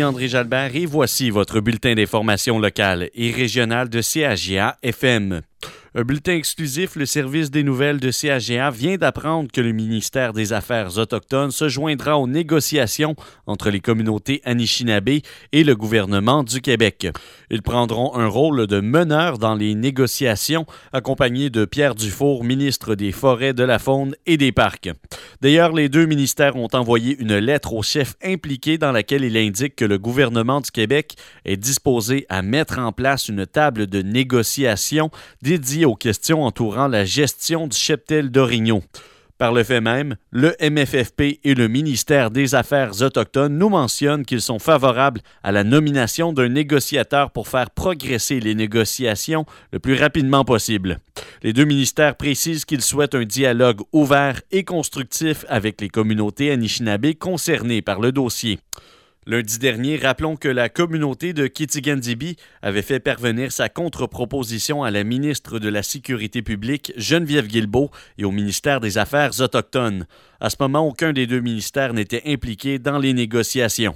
Louis-André Jalbert et voici votre bulletin d'information locale et régionale de CAGA FM. Un bulletin exclusif, le service des nouvelles de CAGA vient d'apprendre que le ministère des Affaires autochtones se joindra aux négociations entre les communautés Anishinaabe et le gouvernement du Québec. Ils prendront un rôle de meneur dans les négociations, accompagnés de Pierre Dufour, ministre des Forêts, de la Faune et des Parcs. D'ailleurs, les deux ministères ont envoyé une lettre aux chefs impliqués dans laquelle il indique que le gouvernement du Québec est disposé à mettre en place une table de négociation dédiée aux questions entourant la gestion du cheptel d'Orignaux. Par le fait même, le MFFP et le ministère des Affaires autochtones nous mentionnent qu'ils sont favorables à la nomination d'un négociateur pour faire progresser les négociations le plus rapidement possible. Les deux ministères précisent qu'ils souhaitent un dialogue ouvert et constructif avec les communautés Anishinaabe concernées par le dossier. Lundi dernier, rappelons que la communauté de Kitigan-Zibi avait fait parvenir sa contre-proposition à la ministre de la Sécurité publique, Geneviève Guilbeault, et au ministère des Affaires autochtones. À ce moment, aucun des deux ministères n'était impliqué dans les négociations.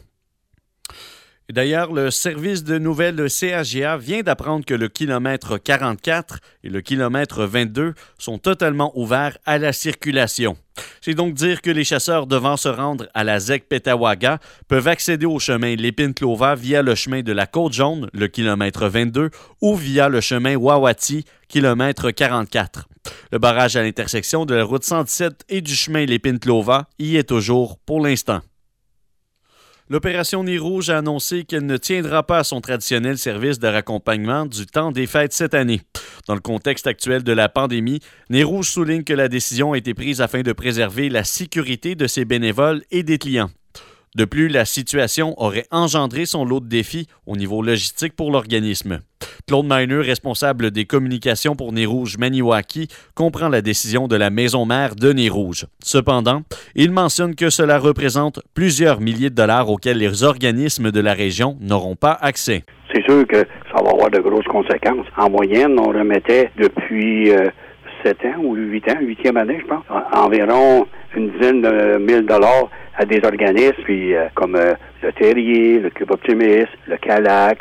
D'ailleurs, le service de nouvelles de CAGA vient d'apprendre que le kilomètre 44 et le kilomètre 22 sont totalement ouverts à la circulation. C'est donc dire que les chasseurs devant se rendre à la ZEC-Petawaga peuvent accéder au chemin Lépine-Clova via le chemin de la Côte-Jaune, le kilomètre 22, ou via le chemin Wawati, kilomètre 44. Le barrage à l'intersection de la route 117 et du chemin Lépine-Clova y est toujours pour l'instant. L'opération Nez Rouge a annoncé qu'elle ne tiendra pas à son traditionnel service de raccompagnement du temps des fêtes cette année. Dans le contexte actuel de la pandémie, Nez Rouge souligne que la décision a été prise afin de préserver la sécurité de ses bénévoles et des clients. De plus, la situation aurait engendré son lot de défis au niveau logistique pour l'organisme. Claude Mayneux, responsable des communications pour Nez Rouge Maniwaki, comprend la décision de la maison mère de Nez Rouge. Cependant, il mentionne que cela représente plusieurs milliers de dollars auxquels les organismes de la région n'auront pas accès. C'est sûr que ça va avoir de grosses conséquences. En moyenne, on remettait depuis 7 ans ou 8 ans, 8e année, je pense, environ une dizaine de mille dollars à des organismes, puis comme le Terrier, le Club Optimiste, le CALAC,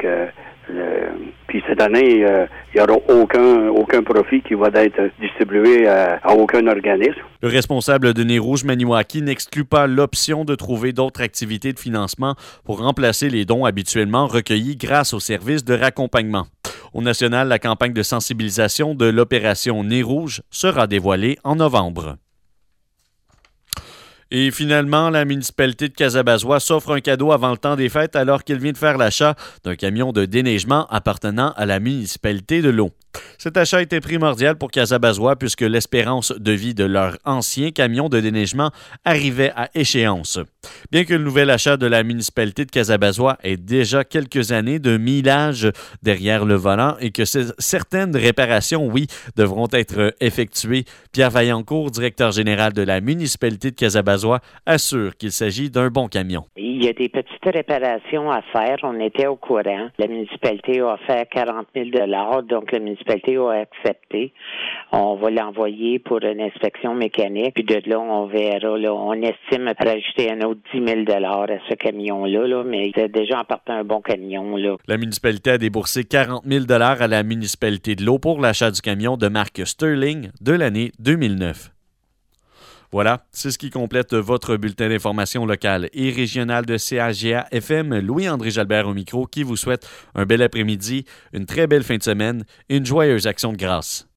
puis cette année, il n'y aura aucun profit qui va être distribué à aucun organisme. Le responsable de Nez Rouge Maniwaki n'exclut pas l'option de trouver d'autres activités de financement pour remplacer les dons habituellement recueillis grâce au service de raccompagnement. Au national, la campagne de sensibilisation de l'opération Nez Rouge sera dévoilée en novembre. Et finalement, la municipalité de Casabazois s'offre un cadeau avant le temps des fêtes alors qu'elle vient de faire l'achat d'un camion de déneigement appartenant à la municipalité de l'eau. Cet achat était primordial pour Casabazois puisque l'espérance de vie de leur ancien camion de déneigement arrivait à échéance. Bien que le nouvel achat de la municipalité de Casabazois ait déjà quelques années de millage derrière le volant et que certaines réparations, devront être effectuées, Pierre Vaillancourt, directeur général de la municipalité de Casabazois, assure qu'il s'agit d'un bon camion. Il y a des petites réparations à faire. On était au courant. La municipalité a offert 40 000 $, donc la municipalité a accepté. On va l'envoyer pour une inspection mécanique, puis de là, on verra. Là, on estime rajouter un autre 10 000 $ à ce camion-là, mais c'est déjà en partant un bon camion. Là. La municipalité a déboursé 40 000 $ à la municipalité de l'eau pour l'achat du camion de marque Sterling de l'année 2009. Voilà, c'est ce qui complète votre bulletin d'information locale et régionale de CAGA FM. Louis-André Jalbert au micro qui vous souhaite un bel après-midi, une très belle fin de semaine et une joyeuse action de grâce.